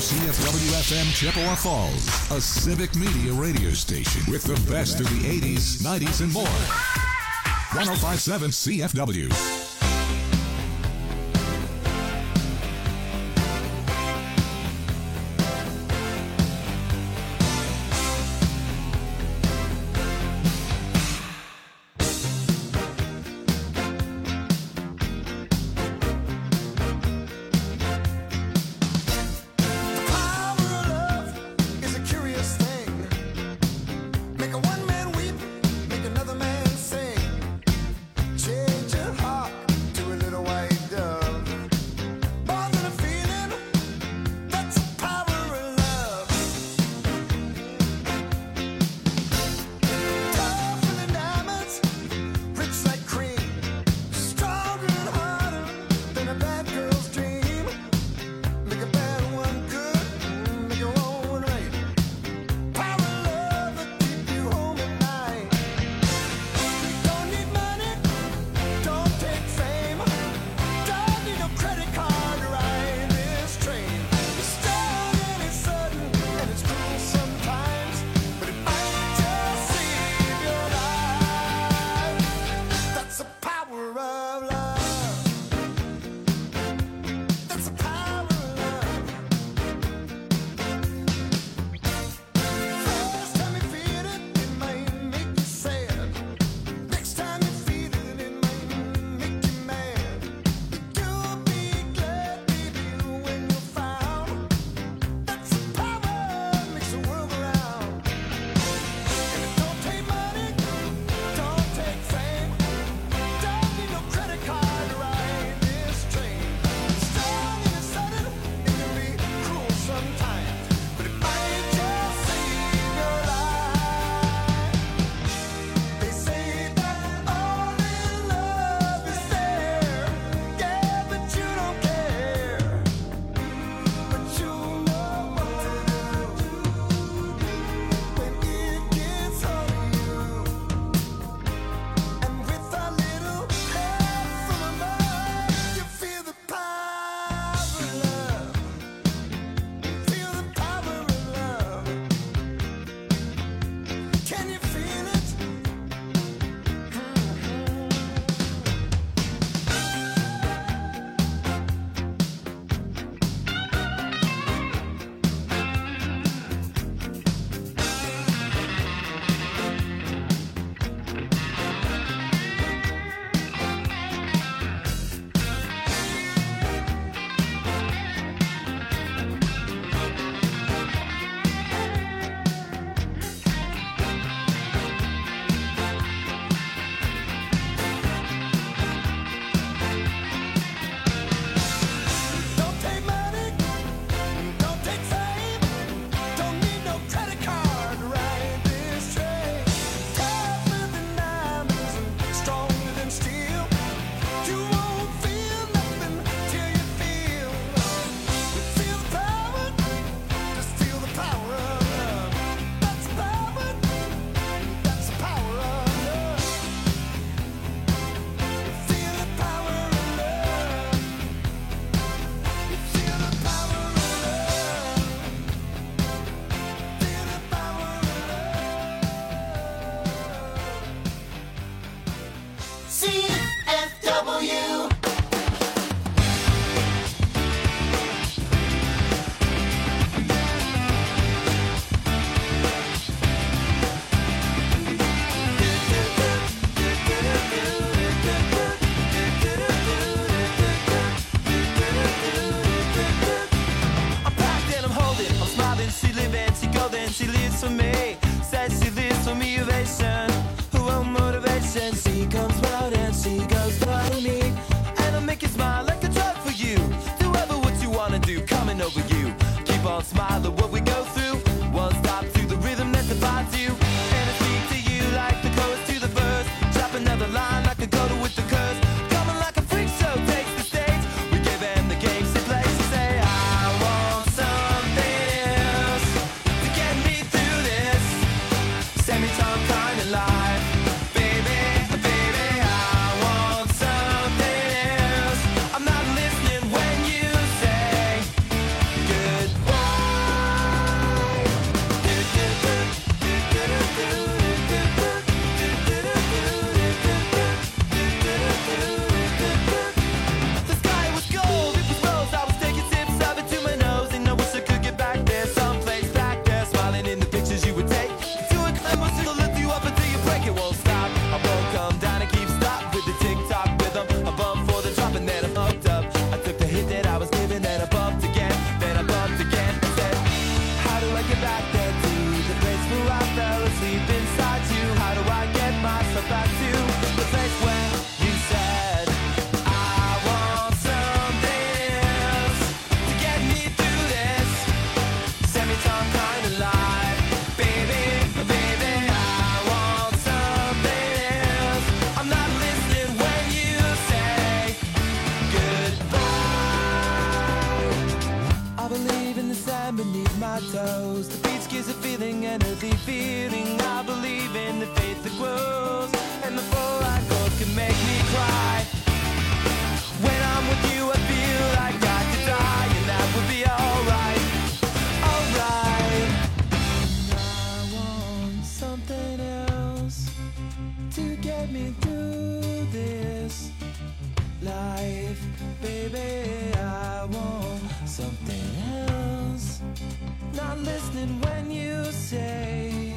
CFW-FM Chippewa Falls, a civic media radio station with the best of the 80s, 90s, and more. 105.7 CFW. my toes. The beach gives a feeling, an earthly feeling. I believe in the faith that grows, and the full light goals can make me cry. When I'm with you, I feel like I could die, and that would be alright, alright. I want something else to get me through this life, baby. I want something else. Not listening when you say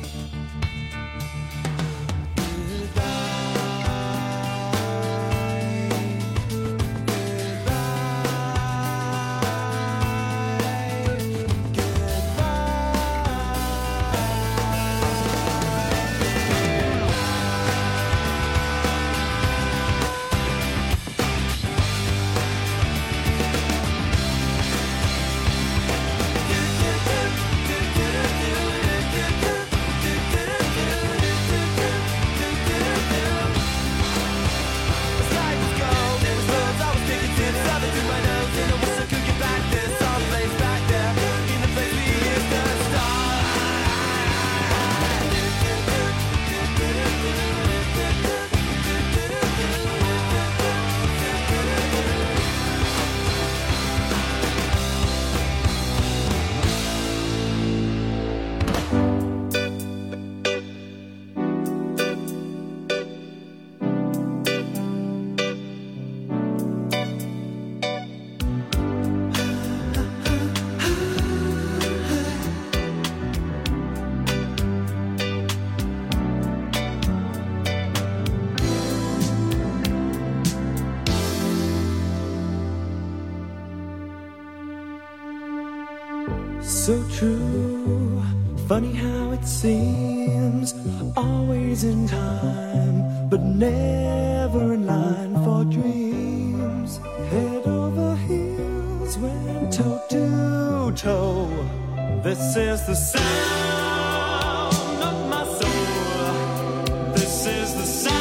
so true. Funny how it seems, always in time, but never in line for dreams. Head over heels, went toe to toe. This is the sound of my soul. This is the sound.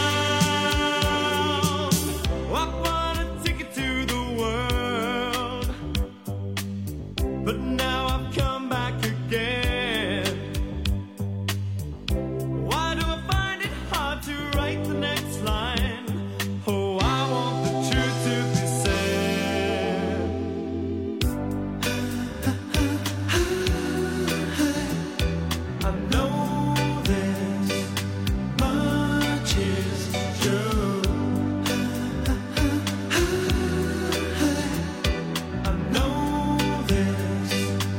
I want a ticket to the world, but now I've come back again. Why do I find it hard to write the next line? Oh, I want the truth to be said. I know this much is true. I know this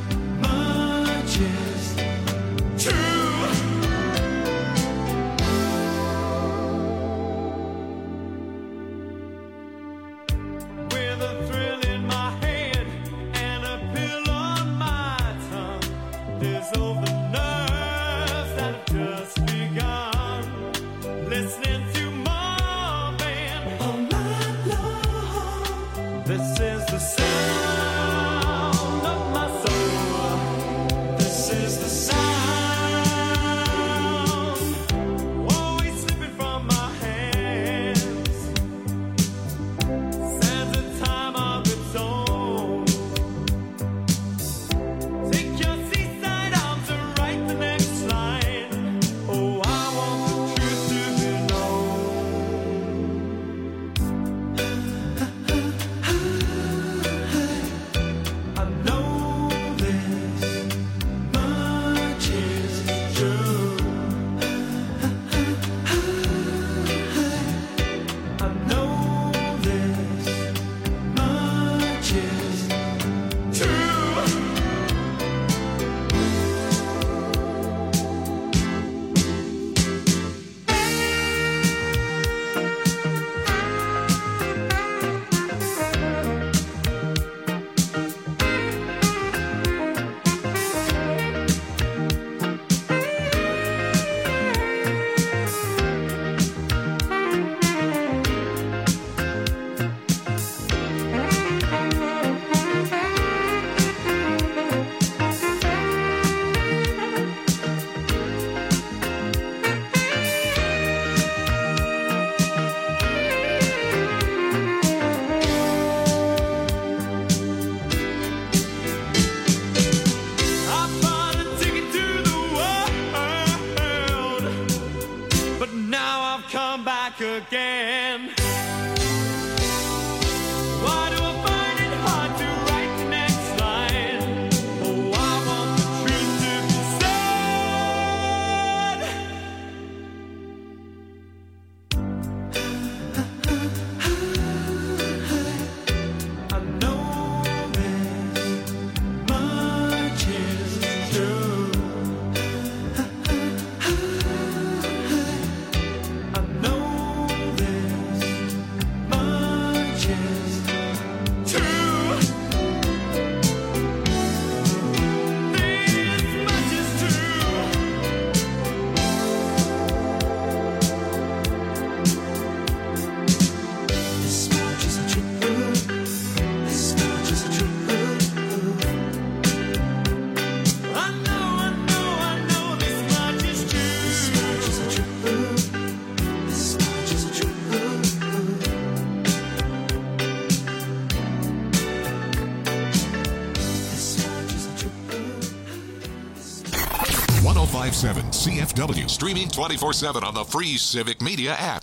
1057 CFW. Streaming 24/7 on the free Civic Media app.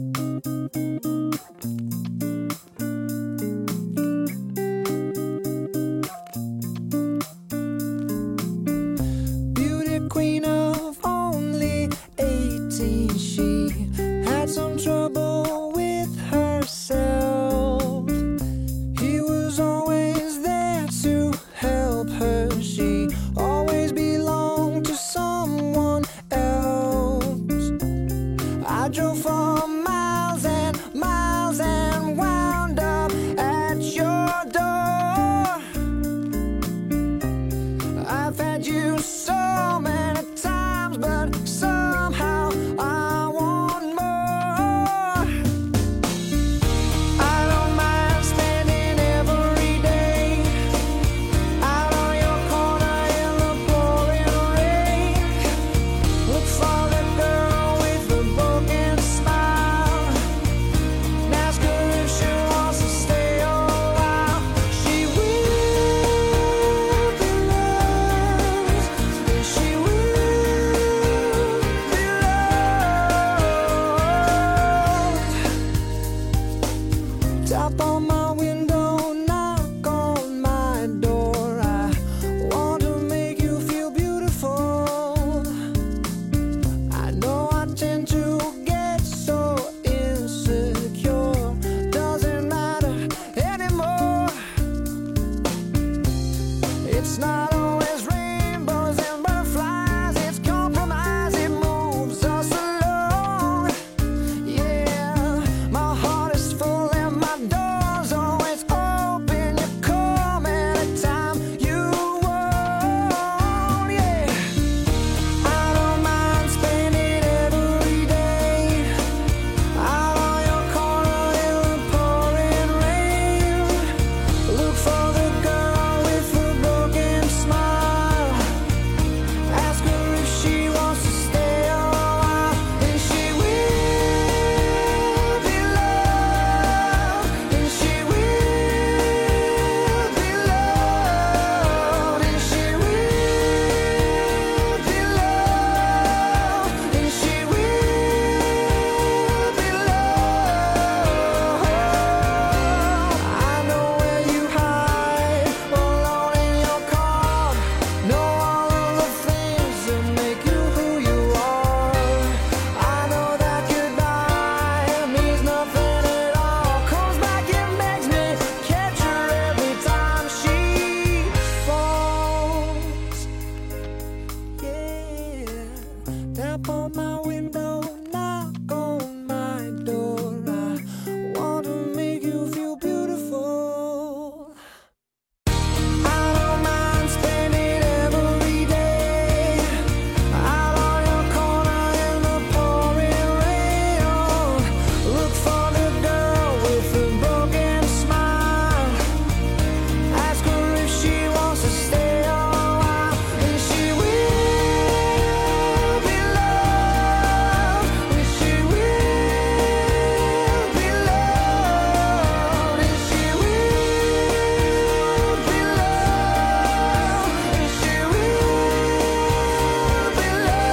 Beauty queen of only 18, she had some trouble with herself. He was always there to help her. She always belonged to someone else. I drove for miles and miles and wound up at your door. I've had you so many times, but somehow I want more. I don't mind spending every day out on your corner in the pouring rain. Look for the girl with the broken smile and ask her if she wants to stay a while. She will be loved, and she will be loved. Tap on my window, knock on my door. I want to make you feel beautiful. I know I tend to get so insecure. Doesn't matter anymore. It's not always rainbows and butterflies. It's compromise. It moves us along. Yeah, my heart is full and my door's always open. You come anytime you want. Yeah, I don't mind spending every day out on your corner in the pouring rain. Look for the girl with the broken smile. Ask her if she wants to stay a while, and she will be loved, and she will be loved, and she will be loved, and she will be loved. I know where you hide, alone in your car. Know all of the things that make you who you are. I know that goodbye means nothing at all. Comes back and makes me catch her every time she falls. Yeah, tap on my window, knock on my door. I want to make you feel beautiful. I don't mind spending every day out on your corner in the pouring rain. Look for the girl with the broken smile. Ask her if she wants to stay a while, and she will be loved, and she will be loved, and she will be loved, and she will be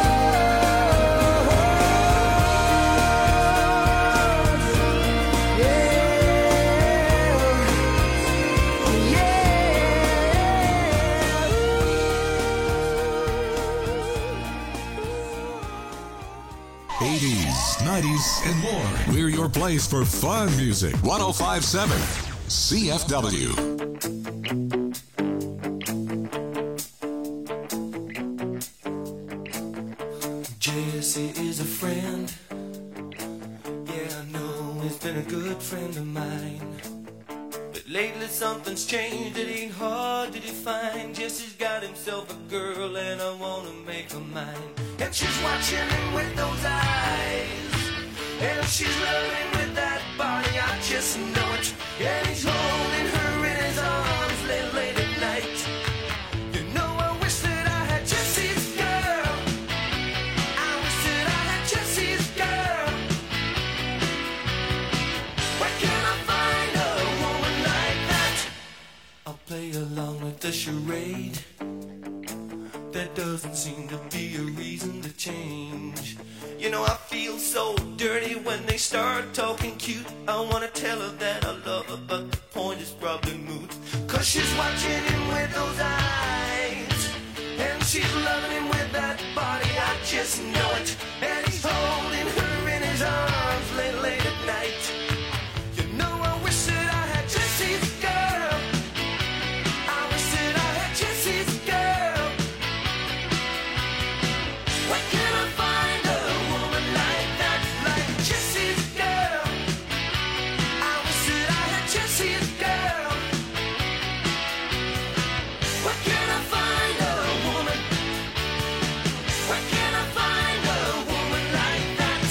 loved. 80s, 90s, and more. We're your place for fun music. 1057 CFW. Jesse is a friend. Yeah, I know he's been a good friend of mine. But lately something's changed, it ain't hard to define. Jesse's got himself a girl and I wanna make her mine. And she's watching him with those eyes, and she's loving with that body, I just know it. And he's holding her in his arms late at night. You know I wish that I had Jesse's girl. I wish that I had Jesse's girl. Where can I find a woman like that? I'll play along with the charade that does doesn't seem to be a reason to change. You know, I feel so dirty when they start talking cute. I wanna tell her that I love her, but the point is probably moot. Cause she's watching him with those eyes, and she's loving him with that body, I just know it. And he's holding her in his arms late at night. You know, I wish that I had Jesse's girl. I wish that I had Jesse's girl. Where can I find a woman like that, like Jesse's girl? I wish that I had Jesse's girl. Where can I find a woman? Where can I find a woman like that?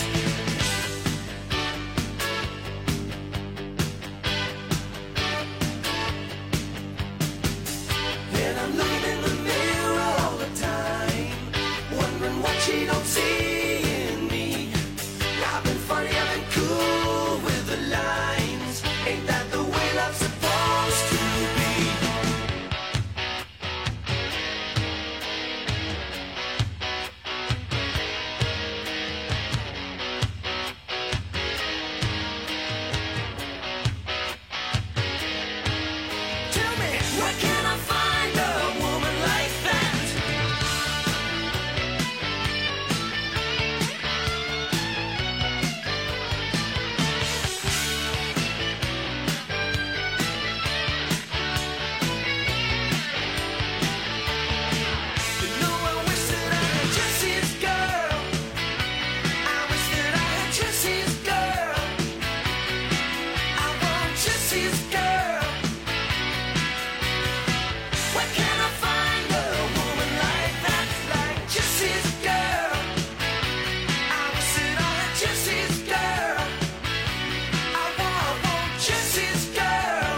And I'm looking in the mirror all the time, wondering what she don't see in me. I've been funny, I've been cool with the lines. Ain't that the way love's supposed to be? Tell me, where can I find a woman like that? You know, I wish that I had Jesse's girl. I wish that I had Jesse's girl. I want Jesse's girl. Where can I find a woman like that, like Jesse's girl? I wish that I had Jesse's girl. I want Jesse's girl.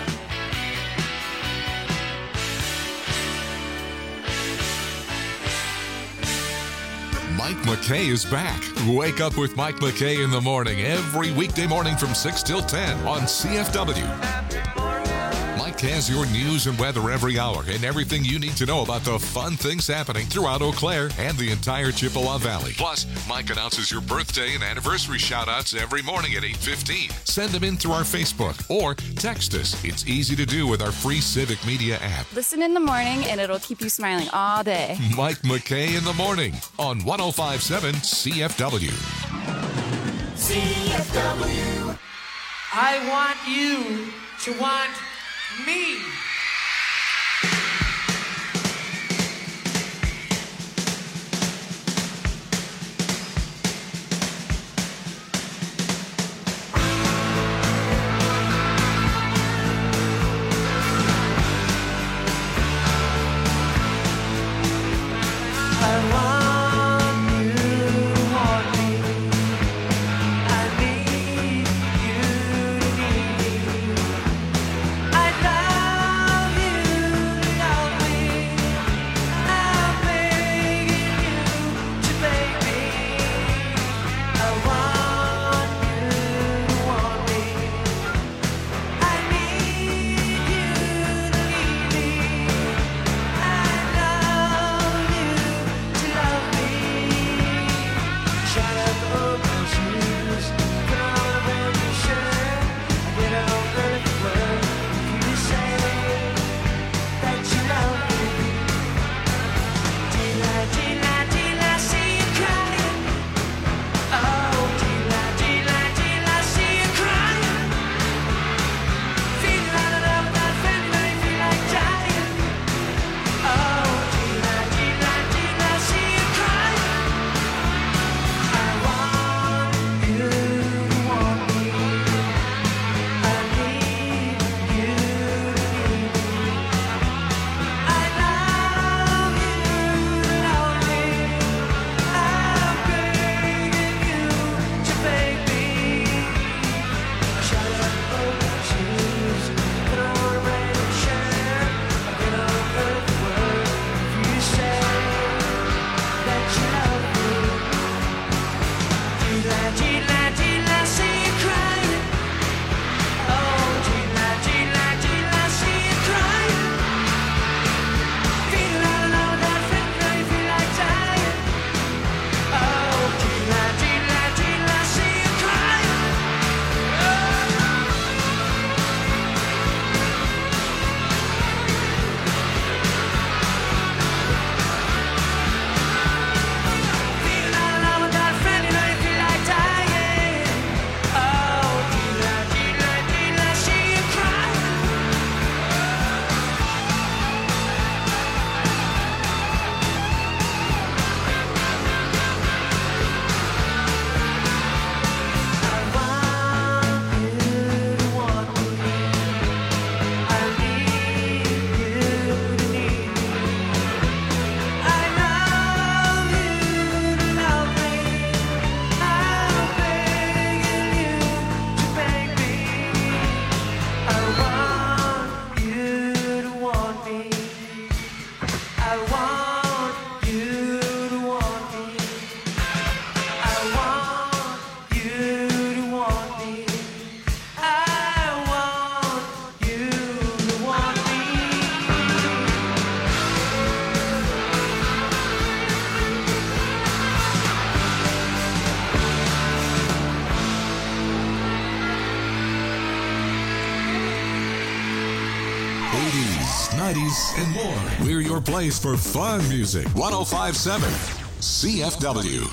Mike McKay is back. Wake up with Mike McKay in the morning every weekday morning from 6 till 10 on CFW. Mike has your news and weather every hour and everything you need to know about the fun things happening throughout Eau Claire and the entire Chippewa Valley. Plus, Mike announces your birthday and anniversary shout-outs every morning at 8:15. Send them in through our Facebook or text us. It's easy to do with our free Civic Media app. Listen in the morning and it'll keep you smiling all day. Mike McKay in the morning on 105.7 CFW. CFW. I want you to want me. I want you to want me. I need you to need me. I'd love news, and more. We're your place for fun music. 105.7 CFW.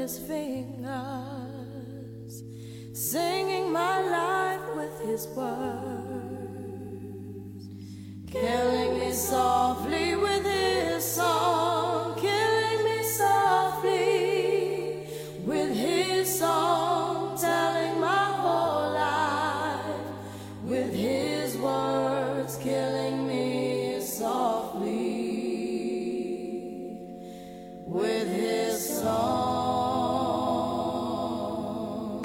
his fingers, singing my life with his words, killing me softly with his song, killing me softly with his song, telling my whole life with his words, killing me softly with his song.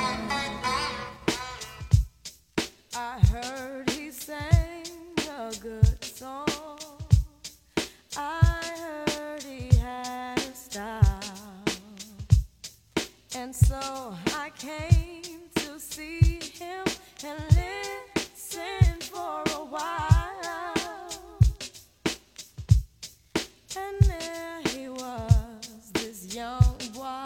I heard he sang a good song. I heard he had a style. And so I came to see him and listen for a while. And there he was, this young boy,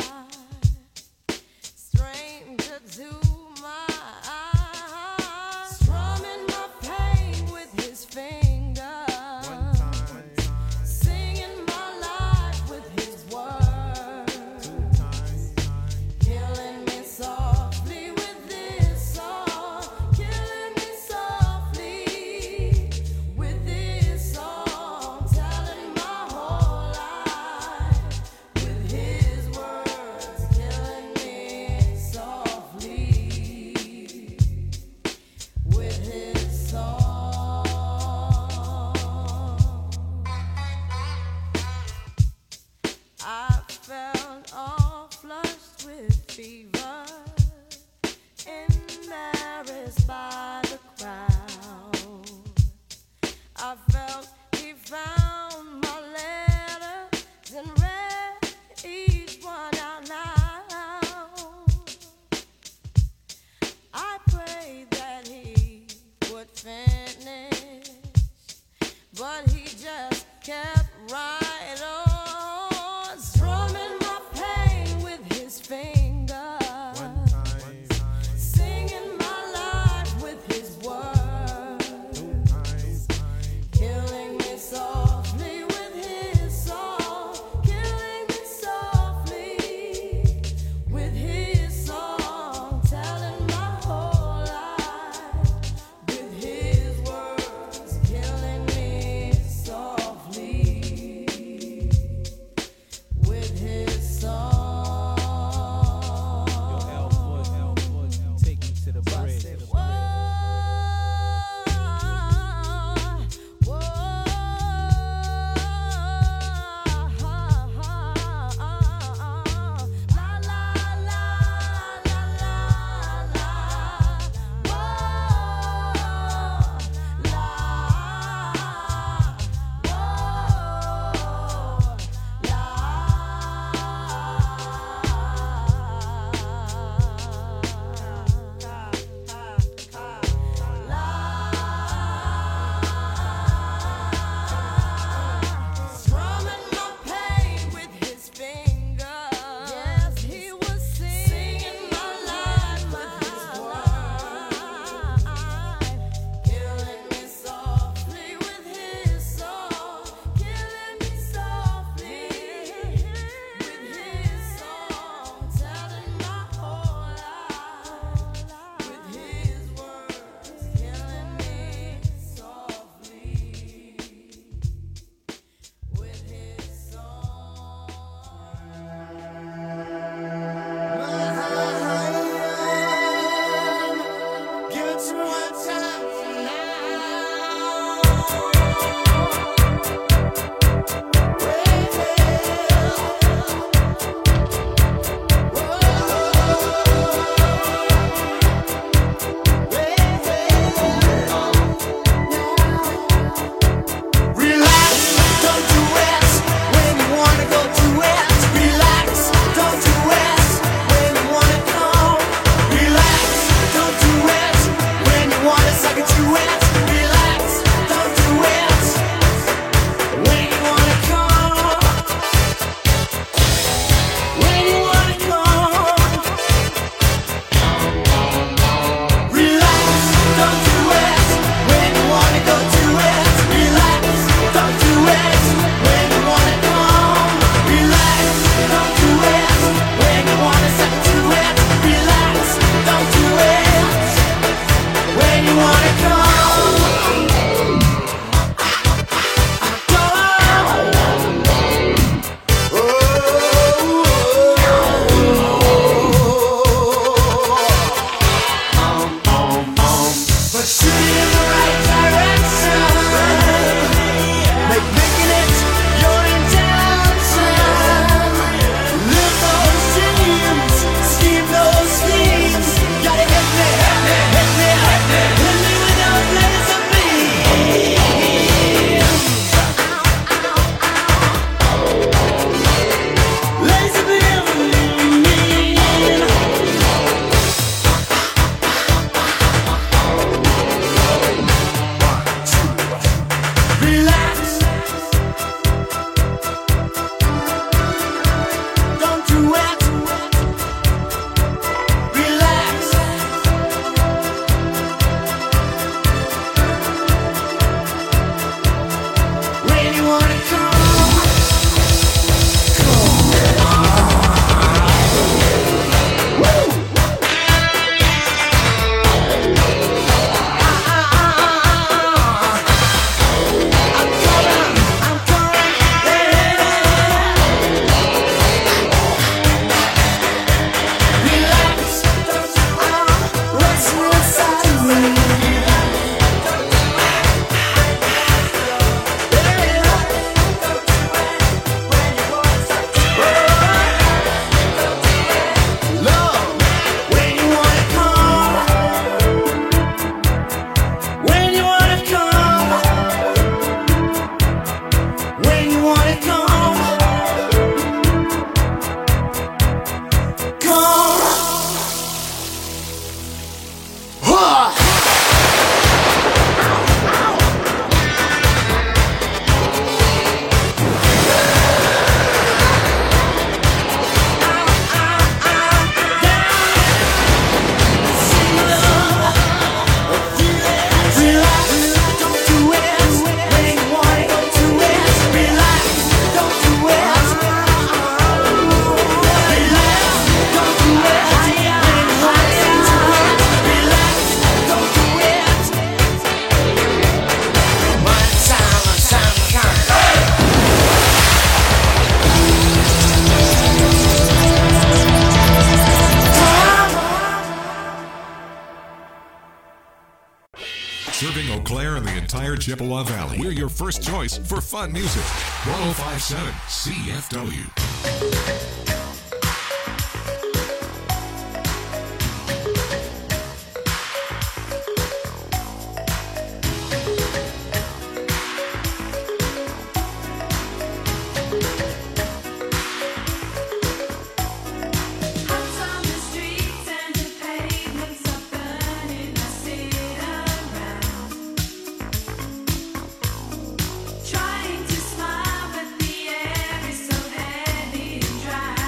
stranger to my eyes, strumming my pain with his fingers, singing my life with his words, killing me softly with this song, killing me softly with this song, telling my whole life with his words, killing me softly with his song. I felt all flushed with fever, embarrassed by the crowd. I felt he found my letters and read each one out loud. I prayed that he would finish, but he just kept right on, strumming my pain with his fingers, singing my life with his words, killing me softly with his song, killing me softly with his song, telling my whole life with his words, killing me softly entire Chippewa Valley. We're your first choice for fun music. 105.7 CFW. Trying to smile, but the air is so heavy and dry.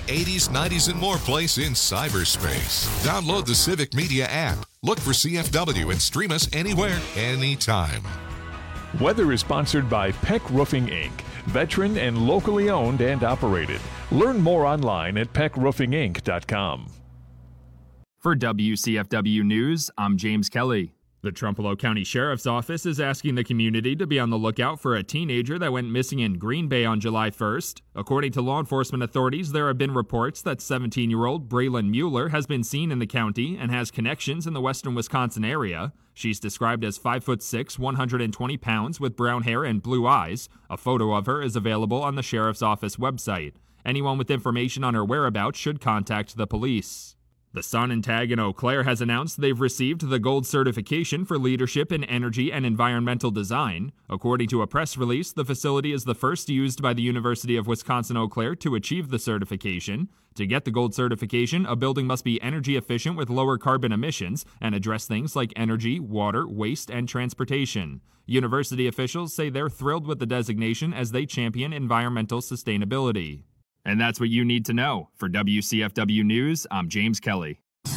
80s, 90s, and more place in cyberspace. Download the Civic Media app. Look for CFW and stream us anywhere, anytime. Weather is sponsored by Peck Roofing, Inc., veteran and locally owned and operated. Learn more online at peckroofinginc.com. For WCFW News, I'm James Kelly. The Trumpereau County Sheriff's Office is asking the community to be on the lookout for a teenager that went missing in Green Bay on July 1st. According to law enforcement authorities, there have been reports that 17-year-old Braylon Mueller has been seen in the county and has connections in the western Wisconsin area. She's described as 5'6", 120 pounds with brown hair and blue eyes. A photo of her is available on the Sheriff's Office website. Anyone with information on her whereabouts should contact the police. The Sun and Tag in Eau Claire has announced they've received the Gold certification for leadership in energy and environmental design. According to a press release, the facility is the first used by the University of Wisconsin-Eau Claire to achieve the certification. To get the Gold certification, a building must be energy efficient with lower carbon emissions and address things like energy, water, waste, and transportation. University officials say they're thrilled with the designation as they champion environmental sustainability. And that's what you need to know. For WCFW News, I'm James Kelly.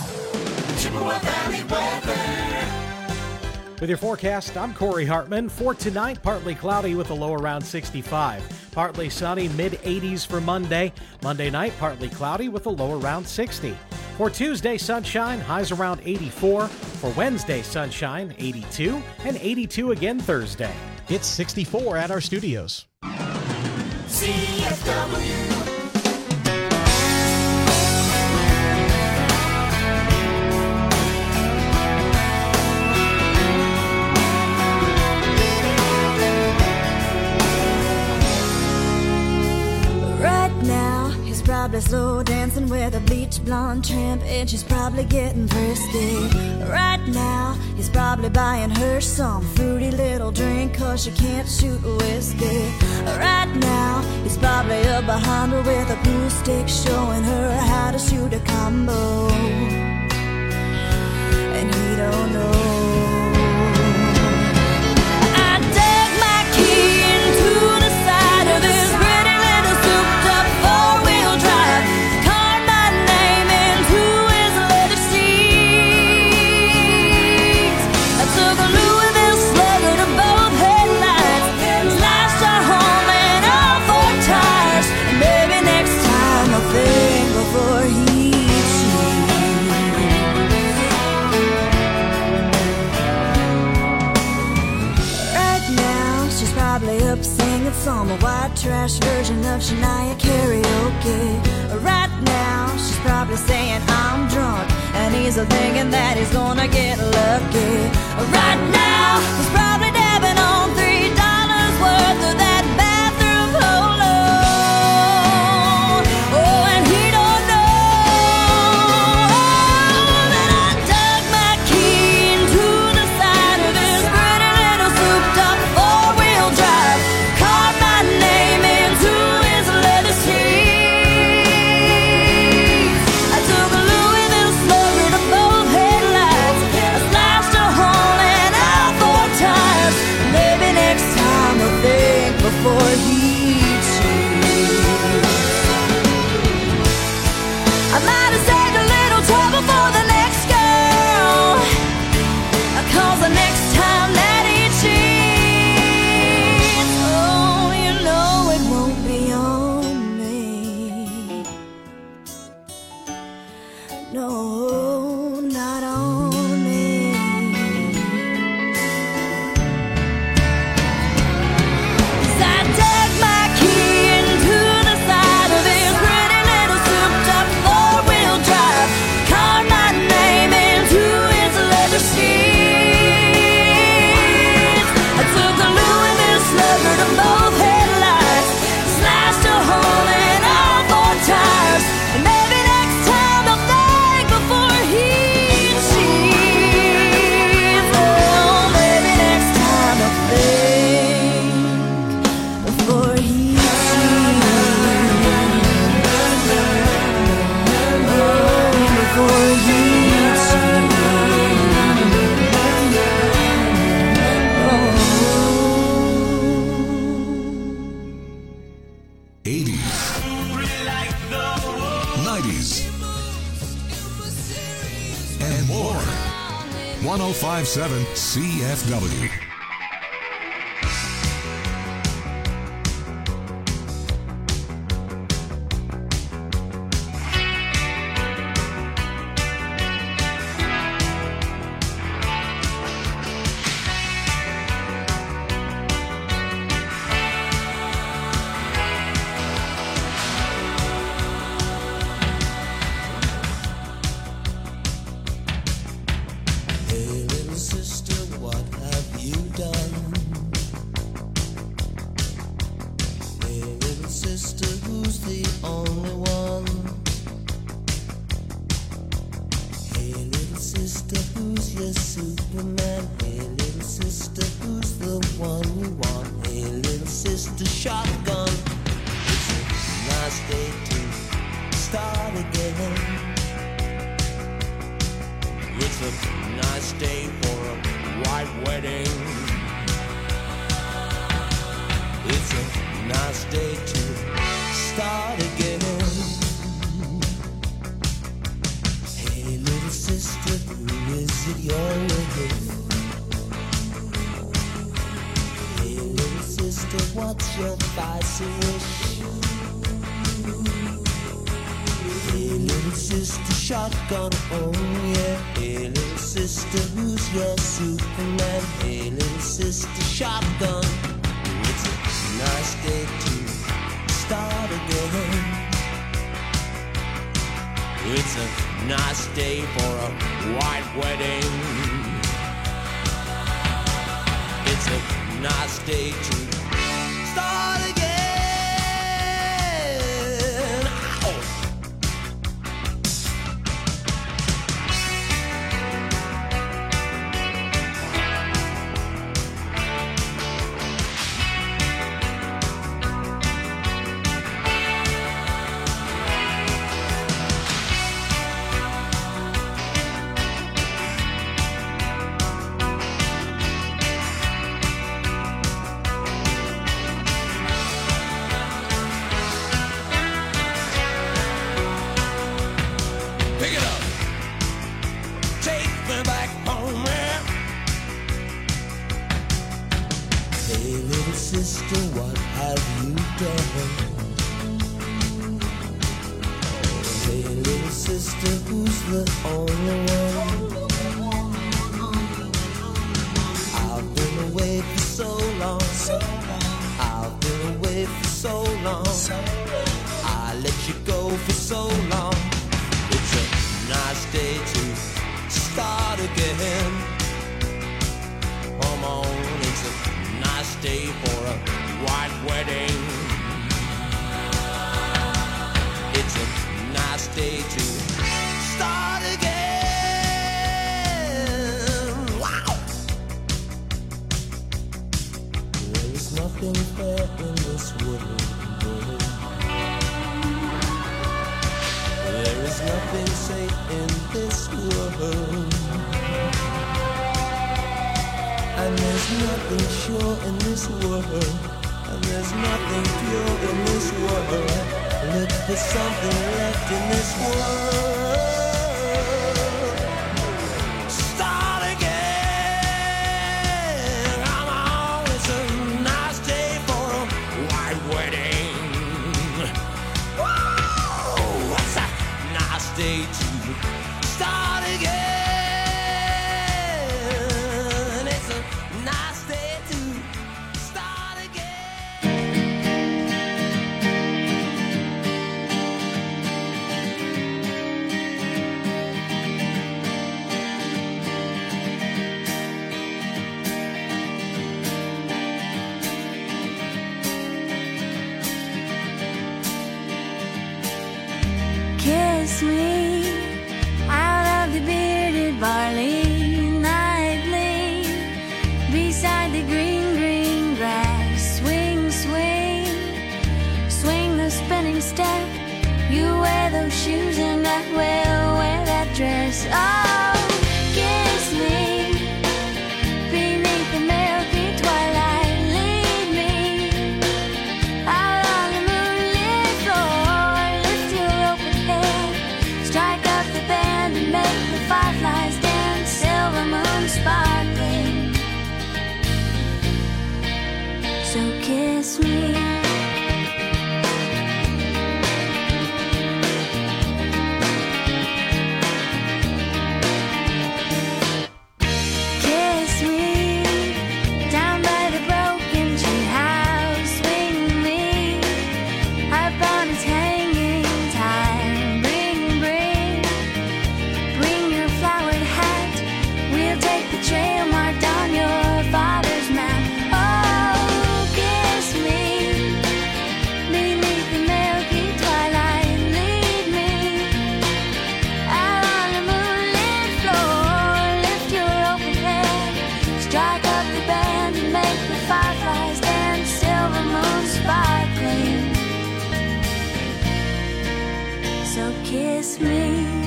With your forecast, I'm Corey Hartman. For tonight, partly cloudy with a low around 65. Partly sunny, mid-80s for Monday. Monday night, partly cloudy with a low around 60. For Tuesday, sunshine, highs around 84. For Wednesday, sunshine, 82. And 82 again Thursday. It's 64 at our studios. CFW. Probably slow dancing with a bleach blonde tramp, and she's probably getting frisky. Right now, he's probably buying her some fruity little drink, cause she can't shoot whiskey. Right now, he's probably up behind her with a pool stick, showing her how to shoot a combo. And he don't know. I dug my key into the side of this pretty little souped up four-wheel drive, carved my name into his leather seats. I took a Louisville Slugger to both headlights, slashed our home and all four tires. And maybe next time I'll think before he cheats. Right now she's probably up singing some white trash version of Shania karaoke. Right now she's probably saying I'm drunk, and he's thinking that he's gonna get lucky. Right now he's probably dabbing on $3 worth of that bathroom polo. Oh, and he don't know that I dug my key into the side of his pretty little souped up four-wheel drive, carved my name into his leather seats. I took a Louisville Slugger to both headlights, I slashed a hole in all four tires. 1057 CFW. Kiss me out of the bearded barley nightly, beside the green, green grass. Swing, swing, swing the spinning step. You wear those shoes and I will wear that dress. Oh, kiss me beneath the milky twilight. Lead me out on the moonlit floor. Lift your open head, strike up the band and make the fireflies dance. Silver moon kiss me. Kiss me down by the broken tree house. Swing me upon its hanging time. Bring your flowered hat. We'll take the trail marked on your father's map. Oh, kiss me beneath the milky twilight. Lead me out on the moonlit floor. Lift your open head, strike up the band, and make the fireflies dance. Silver moon sparkling. So kiss me.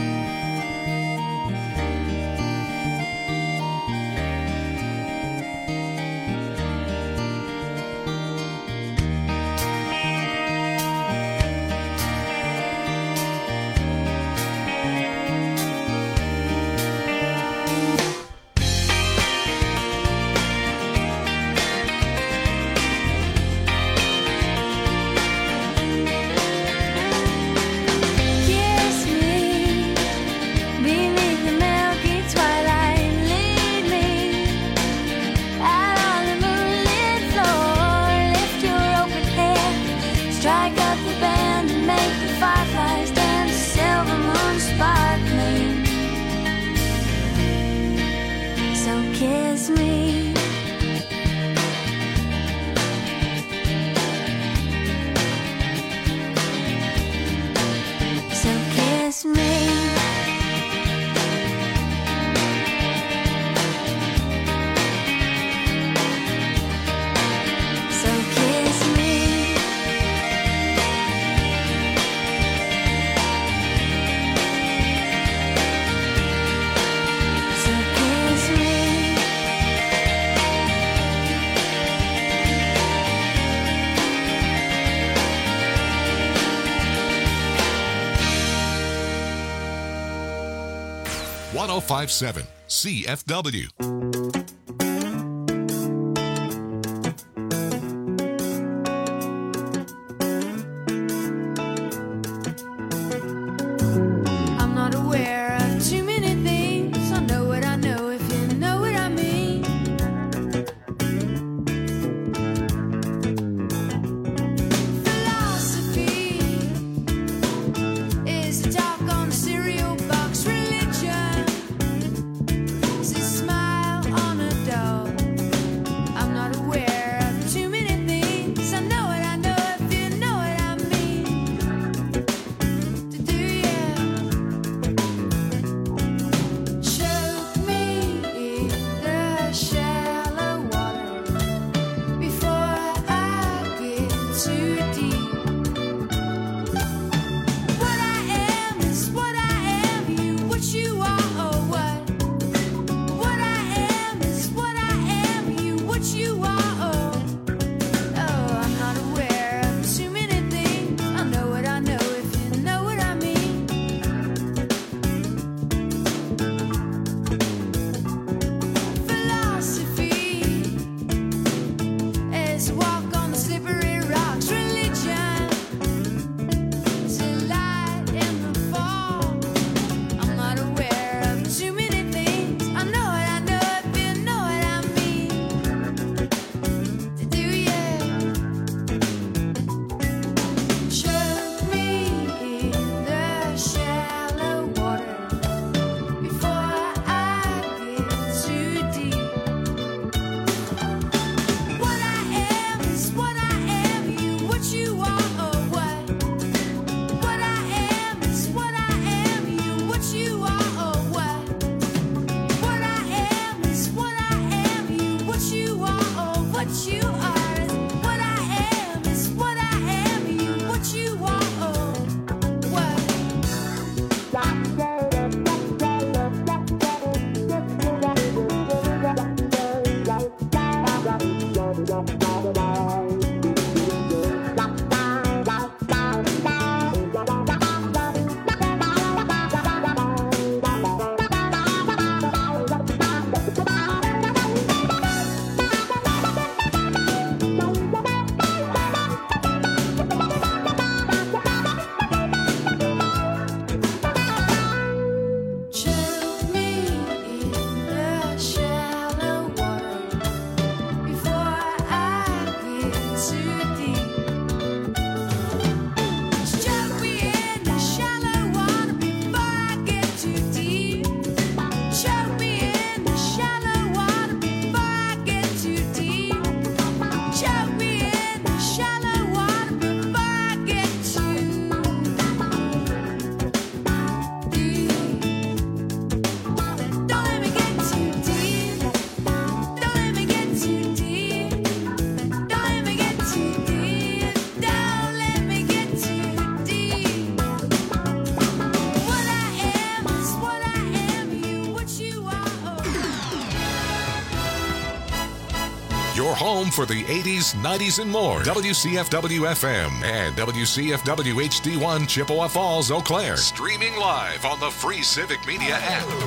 Kiss me beneath the milky twilight. Lead me out on the moonlit floor. Lift your open head, strike up the band, and make the fireflies dance. Silver moon sparkling. So kiss me. So kiss me. So kiss me. So kiss me. 1057 CFW. I'm not aware of too many things. I know what I know, if you know what I mean. Philosophy is to talk on a cereal box. Religion is a smile too deep. Choke me in the shallow water before I get too deep. Choke me in the shallow water before I get too deep. Choke me in the shallow water before I get too deep. Don't let me get too deep. Don't let me get too deep. Don't let me get too deep. Don't let me get too deep. What I am is what I am. You what you are. Your home for the 80s, 90s, and more. WCFW FM and WCFW HD1 Chippewa Falls, Eau Claire. Streaming live on the free Civic Media app.